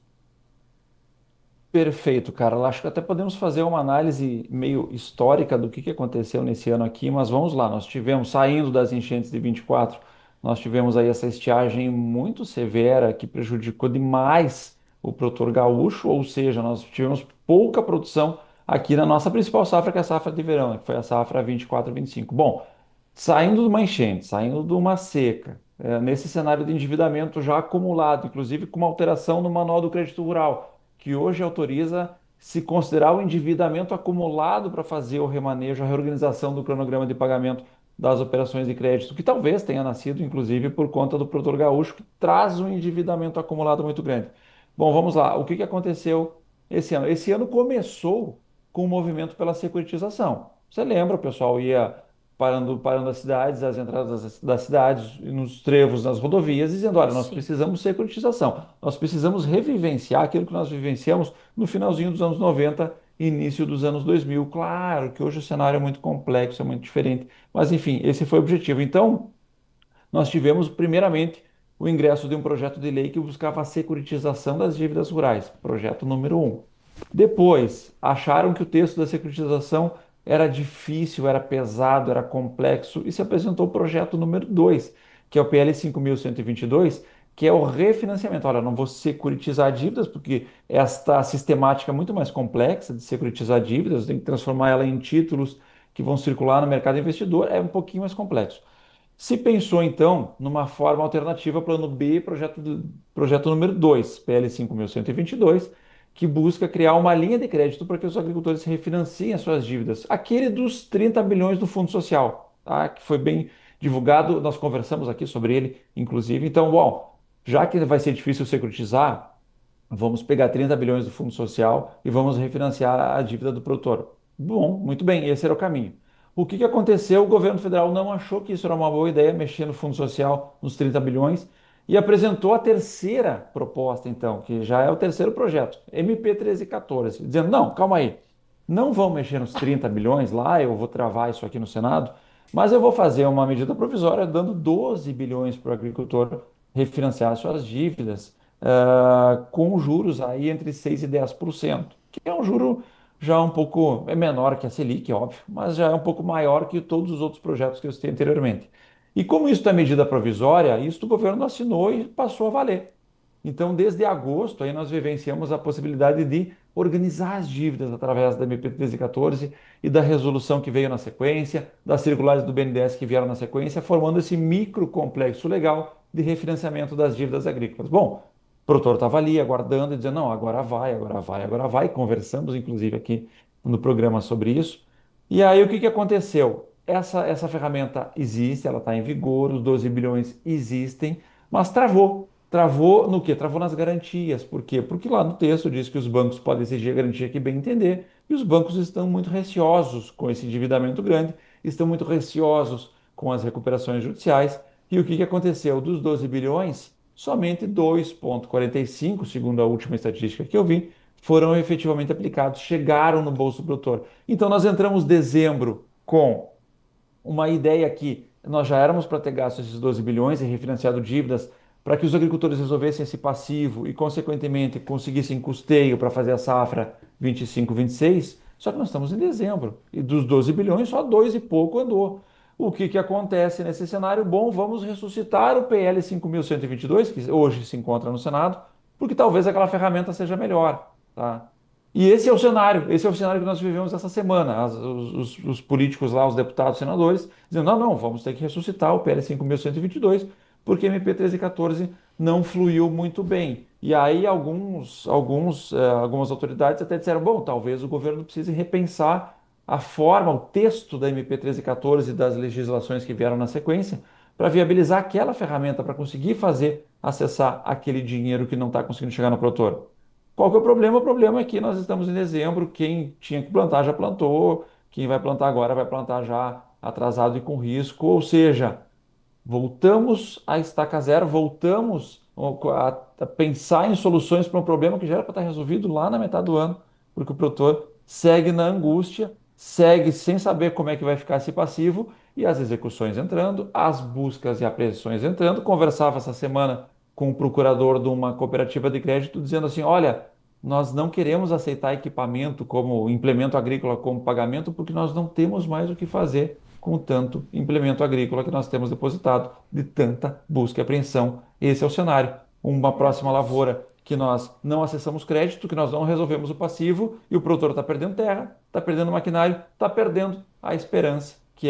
Perfeito, cara. Eu acho que até podemos fazer uma análise meio histórica do que aconteceu nesse ano aqui, mas vamos lá. Nós tivemos, saindo das enchentes de 24, nós tivemos aí essa estiagem muito severa que prejudicou demais o produtor gaúcho, ou seja, nós tivemos pouca produção aqui na nossa principal safra, que é a safra de verão, né, que foi a safra 24, 25. Bom, saindo de uma enchente, saindo de uma seca, nesse cenário de endividamento já acumulado, inclusive com uma alteração no Manual do Crédito Rural, que hoje autoriza se considerar o endividamento acumulado para fazer o remanejo, a reorganização do cronograma de pagamento das operações de crédito, que talvez tenha nascido, inclusive, por conta do produtor gaúcho, que traz um endividamento acumulado muito grande. Bom, vamos lá. O que aconteceu esse ano? Esse ano começou com o movimento pela securitização. Você lembra, o pessoal ia parando as cidades, as entradas das cidades, nos trevos, nas rodovias, dizendo: olha, nós Sim. precisamos de securitização, nós precisamos revivenciar aquilo que nós vivenciamos no finalzinho dos anos 90, início dos anos 2000. Claro que hoje o cenário é muito complexo, é muito diferente, mas enfim, esse foi o objetivo. Então, nós tivemos, primeiramente, o ingresso de um projeto de lei que buscava a securitização das dívidas rurais, projeto número um. Depois, acharam que o texto da securitização era difícil, era pesado, era complexo e se apresentou o projeto número 2, que é o PL 5.122, que é o refinanciamento. Olha, não vou securitizar dívidas, porque esta sistemática é muito mais complexa de securitizar dívidas, tem que transformar ela em títulos que vão circular no mercado investidor, é um pouquinho mais complexo. Se pensou, então, numa forma alternativa, plano B, projeto número 2, PL 5.122, que busca criar uma linha de crédito para que os agricultores refinanciem as suas dívidas. Aquele dos 30 bilhões do Fundo Social, tá? Que foi bem divulgado, nós conversamos aqui sobre ele, inclusive. Então, bom, já que vai ser difícil securitizar, vamos pegar 30 bilhões do Fundo Social e vamos refinanciar a dívida do produtor. Bom, muito bem, esse era o caminho. O que aconteceu? O governo federal não achou que isso era uma boa ideia, mexer no Fundo Social nos 30 bilhões, e apresentou a terceira proposta, então, que já é o terceiro projeto, MP 1314, dizendo: não, calma aí, não vão mexer nos 30 bilhões lá, eu vou travar isso aqui no Senado, mas eu vou fazer uma medida provisória dando 12 bilhões para o agricultor refinanciar suas dívidas com juros aí entre 6 e 10%, que é um juro já um pouco menor que a Selic, óbvio, mas já é um pouco maior que todos os outros projetos que eu citei anteriormente. E como isso é medida provisória, isso o governo assinou e passou a valer. Então, desde agosto, aí nós vivenciamos a possibilidade de organizar as dívidas através da MP 1314 e da resolução que veio na sequência, das circulares do BNDES que vieram na sequência, formando esse micro complexo legal de refinanciamento das dívidas agrícolas. Bom, o produtor estava ali aguardando e dizendo: não, agora vai, agora vai, agora vai. Conversamos, inclusive, aqui no programa sobre isso. E aí, o que aconteceu? Essa ferramenta existe, ela está em vigor, os 12 bilhões existem, mas travou. Travou no quê? Travou nas garantias. Por quê? Porque lá no texto diz que os bancos podem exigir a garantia que bem entender, e os bancos estão muito receosos com esse endividamento grande, estão muito receosos com as recuperações judiciais. E o que aconteceu? Dos 12 bilhões, somente 2,45, segundo a última estatística que eu vi, foram efetivamente aplicados, chegaram no bolso do produtor. Então, nós entramos dezembro com uma ideia que nós já éramos para ter gasto esses 12 bilhões e refinanciado dívidas para que os agricultores resolvessem esse passivo e, consequentemente, conseguissem custeio para fazer a safra 25, 26. Só que nós estamos em dezembro e dos 12 bilhões, só dois e pouco andou. O que que acontece nesse cenário? Bom, vamos ressuscitar o PL 5.122, que hoje se encontra no Senado, porque talvez aquela ferramenta seja melhor, tá? E esse é o cenário que nós vivemos essa semana. Os políticos lá, os deputados, senadores, dizendo: não, não, vamos ter que ressuscitar o PL 5.122, porque MP 1314 não fluiu muito bem. E aí algumas autoridades até disseram: bom, talvez o governo precise repensar a forma, o texto da MP 1314 e das legislações que vieram na sequência, para viabilizar aquela ferramenta, para conseguir fazer acessar aquele dinheiro que não está conseguindo chegar no produtor. Qual que é o problema? O problema é que nós estamos em dezembro, quem tinha que plantar já plantou, quem vai plantar agora vai plantar já atrasado e com risco, ou seja, voltamos à estaca zero, voltamos a pensar em soluções para um problema que já era para estar resolvido lá na metade do ano, porque o produtor segue na angústia, segue sem saber como é que vai ficar esse passivo e as execuções entrando, as buscas e apreensões entrando. Conversava essa semana com o procurador de uma cooperativa de crédito dizendo assim: olha, nós não queremos aceitar equipamento como implemento agrícola como pagamento porque nós não temos mais o que fazer com tanto implemento agrícola que nós temos depositado, de tanta busca e apreensão. Esse é o cenário. Uma Meu próxima Deus. lavoura que nós não acessamos crédito, que nós não resolvemos o passivo e o produtor está perdendo terra, está perdendo maquinário, está perdendo a esperança, que é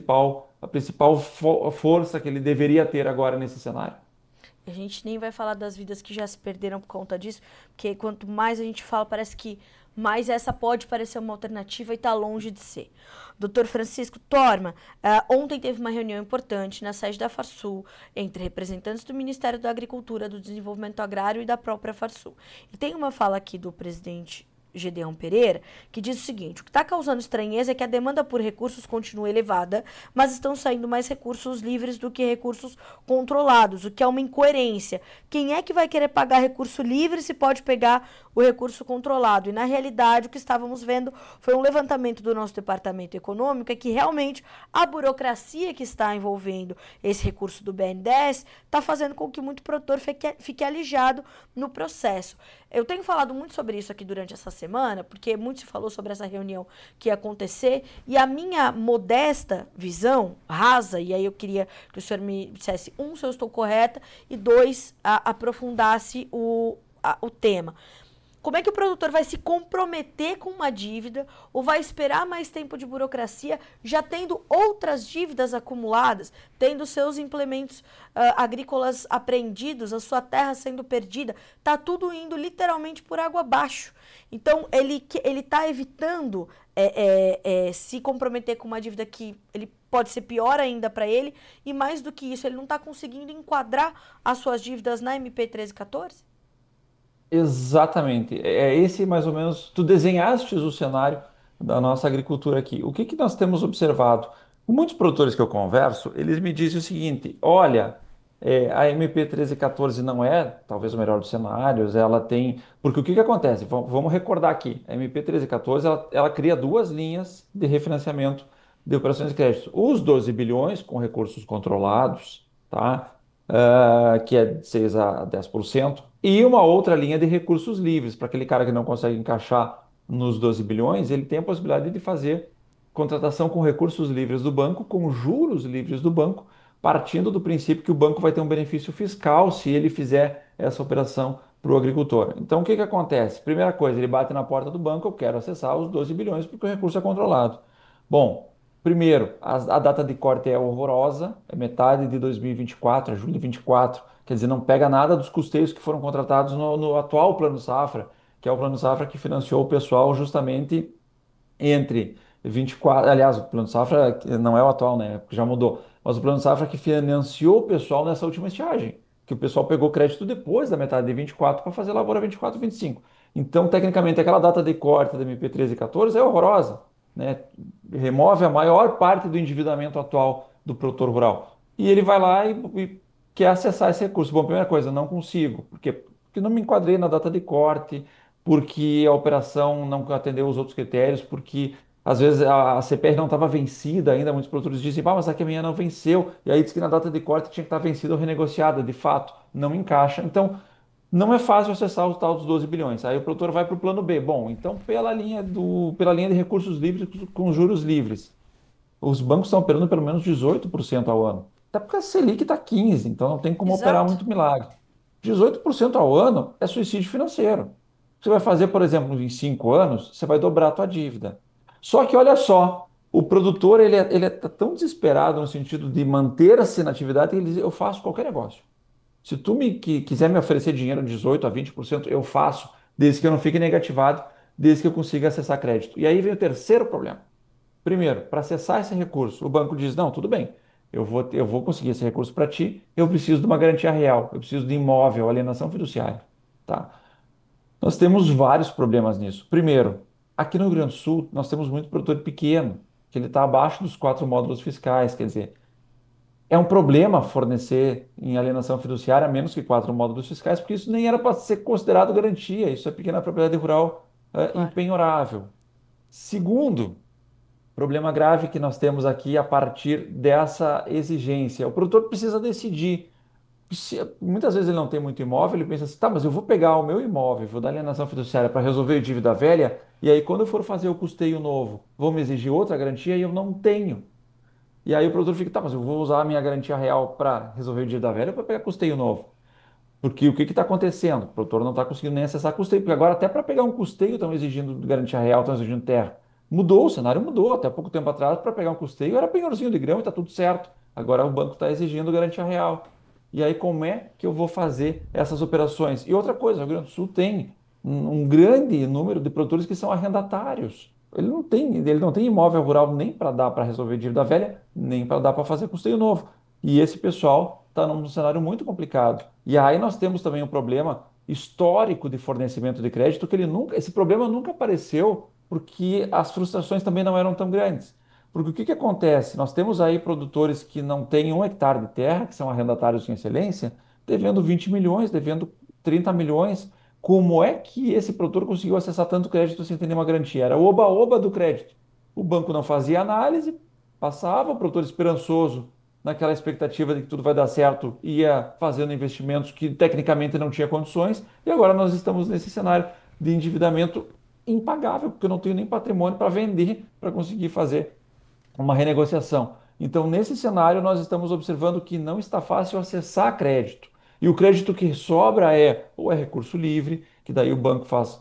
a principal força que ele deveria ter agora nesse cenário. A gente nem vai falar das vidas que já se perderam por conta disso, porque quanto mais a gente fala, parece que mais essa pode parecer uma alternativa e está longe de ser. Doutor Francisco Torma, ontem teve uma reunião importante na sede da Farsul entre representantes do Ministério da Agricultura, do Desenvolvimento Agrário e da própria Farsul. E tem uma fala aqui do presidente Gedeão Pereira, que diz o seguinte: o que está causando estranheza é que a demanda por recursos continua elevada, mas estão saindo mais recursos livres do que recursos controlados, o que é uma incoerência. Quem é que vai querer pagar recurso livre se pode pegar o recurso controlado? E na realidade o que estávamos vendo foi um levantamento do nosso departamento econômico, é que realmente a burocracia que está envolvendo esse recurso do BNDES está fazendo com que muito produtor fique alijado no processo. Eu tenho falado muito sobre isso aqui durante essa semana, porque muito se falou sobre essa reunião que ia acontecer, e a minha modesta visão, rasa, e aí eu queria que o senhor me dissesse, um, se eu estou correta, e dois, aprofundasse o tema. Como é que o produtor vai se comprometer com uma dívida ou vai esperar mais tempo de burocracia, já tendo outras dívidas acumuladas, tendo seus implementos agrícolas apreendidos, a sua terra sendo perdida? Tá tudo indo literalmente por água abaixo. Então, ele está evitando se comprometer com uma dívida que ele pode ser pior ainda para ele, e mais do que isso, ele não está conseguindo enquadrar as suas dívidas na MP 1314? Exatamente. É esse mais ou menos. Tu desenhaste o cenário da nossa agricultura aqui. O que que nós temos observado? Com muitos produtores que eu converso, eles me dizem o seguinte: olha, a MP 1314 não é talvez o melhor dos cenários, ela tem. Porque o que que acontece? Vamos recordar aqui: a MP 1314 ela cria duas linhas de refinanciamento de operações de crédito. Os 12 bilhões com recursos controlados, tá? Que é de 6 a 10%, e uma outra linha de recursos livres, para aquele cara que não consegue encaixar nos 12 bilhões, ele tem a possibilidade de fazer contratação com recursos livres do banco, com juros livres do banco, partindo do princípio que o banco vai ter um benefício fiscal se ele fizer essa operação para o agricultor. Então, o que que acontece? Primeira coisa, ele bate na porta do banco: eu quero acessar os 12 bilhões porque o recurso é controlado. Bom, primeiro, a data de corte é horrorosa, é metade de 2024, é julho de 24. Quer dizer, não pega nada dos custeios que foram contratados no atual Plano Safra, que é o Plano Safra que financiou o pessoal justamente entre 24. Aliás, o Plano Safra não é o atual, né? Porque já mudou. Mas o Plano Safra que financiou o pessoal nessa última estiagem, que o pessoal pegou crédito depois da metade de 24 para fazer lavoura 24 e 25. Então, tecnicamente, aquela data de corte da MP 13 e 14 é horrorosa, né? Remove a maior parte do endividamento atual do produtor rural. E ele vai lá e quer acessar esse recurso. Bom, primeira coisa, não consigo, porque não me enquadrei na data de corte, porque a operação não atendeu os outros critérios, porque às vezes a CPR não estava vencida ainda. Muitos produtores dizem, ah, mas aqui a minha não venceu, e aí diz que na data de corte tinha que estar vencida ou renegociada. De fato, não encaixa. Então, não é fácil acessar o tal dos 12 bilhões. Aí o produtor vai para o plano B. Bom, então pela linha de recursos livres com juros livres. Os bancos estão operando pelo menos 18% ao ano. Até porque a Selic está 15%, então não tem como operar Exato. muito milagre. 18% ao ano é suicídio financeiro. Você vai fazer, por exemplo, em 5 anos, você vai dobrar a tua dívida. Só que olha só, o produtor ele é tão desesperado no sentido de manter-se na atividade que ele diz, eu faço qualquer negócio. Se tu quiser me oferecer dinheiro de 18 a 20%, eu faço, desde que eu não fique negativado, desde que eu consiga acessar crédito. E aí vem o terceiro problema. Primeiro, para acessar esse recurso, o banco diz: não, tudo bem, eu vou conseguir esse recurso para ti, eu preciso de uma garantia real, eu preciso de imóvel, alienação fiduciária. Tá? Nós temos vários problemas nisso. Primeiro, aqui no Rio Grande do Sul, nós temos muito produtor pequeno, que ele está abaixo dos 4 módulos fiscais, quer dizer, é um problema fornecer em alienação fiduciária menos que 4 módulos fiscais, porque isso nem era para ser considerado garantia, isso é pequena propriedade rural Claro. impenhorável. Segundo, problema grave que nós temos aqui a partir dessa exigência. O produtor precisa decidir. Muitas vezes ele não tem muito imóvel, ele pensa assim, tá, mas eu vou pegar o meu imóvel, vou dar alienação fiduciária para resolver a dívida velha, e aí quando eu for fazer o custeio novo, vão me exigir outra garantia e eu não tenho. E aí o produtor fica, tá, mas eu vou usar a minha garantia real para resolver a dívida velha ou para pegar custeio novo? Porque o que está acontecendo? O produtor não está conseguindo nem acessar custeio, porque agora até para pegar um custeio estão exigindo garantia real, estão exigindo terra. Mudou, o cenário mudou. Até pouco tempo atrás, para pegar um custeio era penhorzinho de grão e está tudo certo. Agora o banco está exigindo garantia real. E aí como é que eu vou fazer essas operações? E outra coisa, o Rio Grande do Sul tem um grande número de produtores que são arrendatários. Ele não tem imóvel rural nem para dar para resolver dívida velha, nem para dar para fazer custeio novo. E esse pessoal está num cenário muito complicado. E aí nós temos também um problema histórico de fornecimento de crédito que esse problema nunca apareceu porque as frustrações também não eram tão grandes. Porque o que que acontece? Nós temos aí produtores que não têm 1 hectare de terra, que são arrendatários em excelência, devendo 20 milhões, devendo 30 milhões. Como é que esse produtor conseguiu acessar tanto crédito sem ter nenhuma garantia? Era o oba-oba do crédito. O banco não fazia análise, passava, o produtor esperançoso naquela expectativa de que tudo vai dar certo, ia fazendo investimentos que tecnicamente não tinha condições, e agora nós estamos nesse cenário de endividamento impagável, porque eu não tenho nem patrimônio para vender para conseguir fazer uma renegociação. Então, nesse cenário, nós estamos observando que não está fácil acessar crédito. E o crédito que sobra ou é recurso livre, que daí o banco faz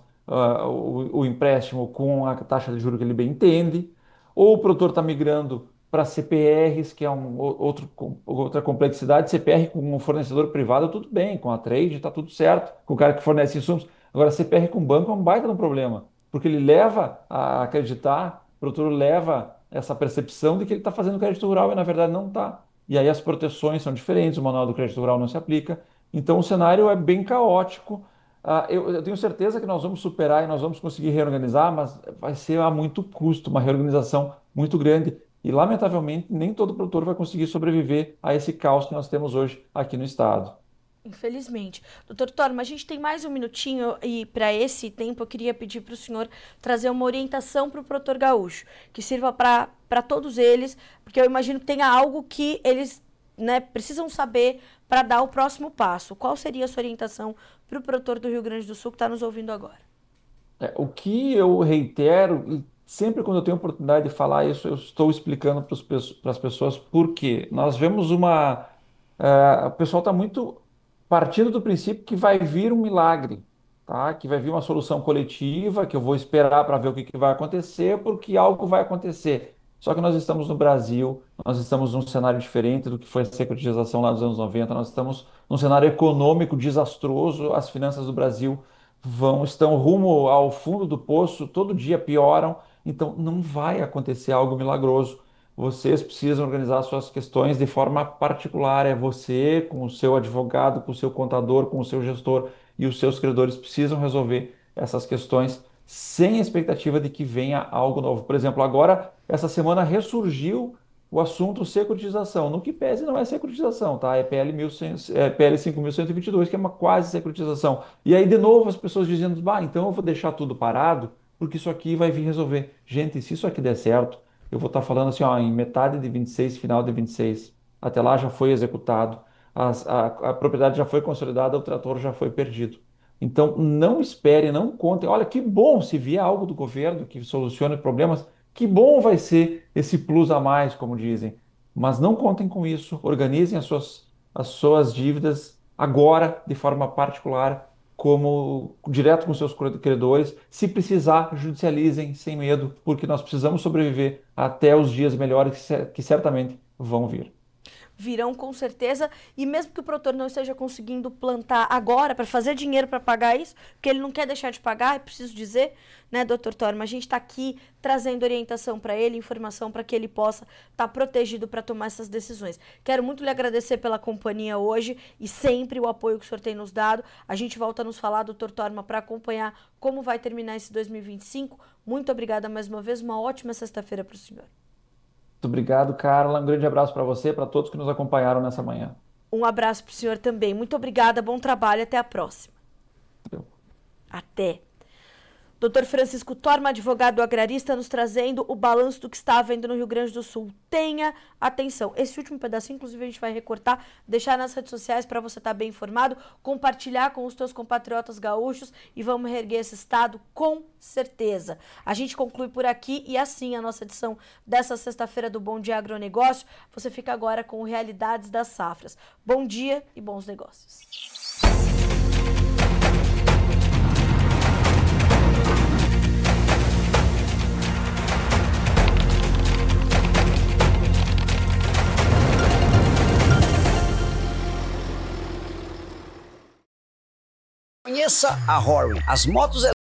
o empréstimo com a taxa de juros que ele bem entende, ou o produtor está migrando para CPRs, que é outra complexidade. CPR com um fornecedor privado, tudo bem, com a trade está tudo certo, com o cara que fornece insumos. Agora, CPR com banco é um baita de um problema, porque ele leva a acreditar, o produtor leva essa percepção de que ele está fazendo crédito rural e na verdade não está. E aí as proteções são diferentes, o manual do crédito rural não se aplica. Então o cenário é bem caótico. Eu tenho certeza que nós vamos superar e nós vamos conseguir reorganizar, mas vai ser a muito custo, uma reorganização muito grande. E, lamentavelmente, nem todo produtor vai conseguir sobreviver a esse caos que nós temos hoje aqui no estado. Infelizmente. Doutor Torma, a gente tem mais um minutinho e para esse tempo eu queria pedir para o senhor trazer uma orientação para o produtor gaúcho, que sirva para todos eles, porque eu imagino que tenha algo que eles, né, precisam saber para dar o próximo passo. Qual seria a sua orientação para o produtor do Rio Grande do Sul que está nos ouvindo agora? O que eu reitero, e sempre quando eu tenho oportunidade de falar isso, eu estou explicando para as pessoas por quê. Nós vemos o pessoal está muito partindo do princípio que vai vir um milagre, tá? Que vai vir uma solução coletiva, que eu vou esperar para ver o que que vai acontecer, porque algo vai acontecer. Só que nós estamos no Brasil, nós estamos num cenário diferente do que foi a securitização lá nos anos 90. Nós estamos num cenário econômico desastroso, as finanças do Brasil estão rumo ao fundo do poço, todo dia pioram, então não vai acontecer algo milagroso. Vocês precisam organizar suas questões de forma particular. É você, com o seu advogado, com o seu contador, com o seu gestor e os seus credores precisam resolver essas questões sem expectativa de que venha algo novo. Por exemplo, agora, essa semana ressurgiu o assunto securitização. No que pese não é securitização, tá? É PL 5.122, que é uma quase securitização. E aí, de novo, as pessoas dizendo, bah, então eu vou deixar tudo parado, porque isso aqui vai vir resolver. Gente, se isso aqui der certo, eu vou estar falando assim, ó, em metade de 26, final de 26. Até lá já foi executado, a propriedade já foi consolidada, o trator já foi perdido. Então, não espere, não contem. Olha, que bom se vier algo do governo que solucione problemas, que bom vai ser esse plus a mais, como dizem. Mas não contem com isso. Organizem as suas dívidas agora, de forma particular, como direto com seus credores. Se precisar, judicializem sem medo, porque nós precisamos sobreviver até os dias melhores que certamente vão vir. Virão com certeza, e mesmo que o produtor não esteja conseguindo plantar agora para fazer dinheiro para pagar isso, porque ele não quer deixar de pagar, é preciso dizer, né, doutor Torma, a gente está aqui trazendo orientação para ele, informação para que ele possa estar protegido para tomar essas decisões. Quero muito lhe agradecer pela companhia hoje e sempre o apoio que o senhor tem nos dado. A gente volta a nos falar, doutor Torma, para acompanhar como vai terminar esse 2025. Muito obrigada mais uma vez, uma ótima sexta-feira para o senhor. Muito obrigado, Carla. Um grande abraço para você e para todos que nos acompanharam nessa manhã. Um abraço para o senhor também. Muito obrigada, bom trabalho, até a próxima. Valeu. Até. Dr. Francisco Torma, advogado agrarista, nos trazendo o balanço do que está havendo no Rio Grande do Sul. Tenha atenção. Esse último pedacinho, inclusive, a gente vai recortar, deixar nas redes sociais para você estar bem informado, compartilhar com os teus compatriotas gaúchos e vamos reerguer esse estado com certeza. A gente conclui por aqui e assim a nossa edição dessa sexta-feira do Bom Dia Agronegócio. Você fica agora com Realidades das Safras. Bom dia e bons negócios. Conheça a Horry, as motos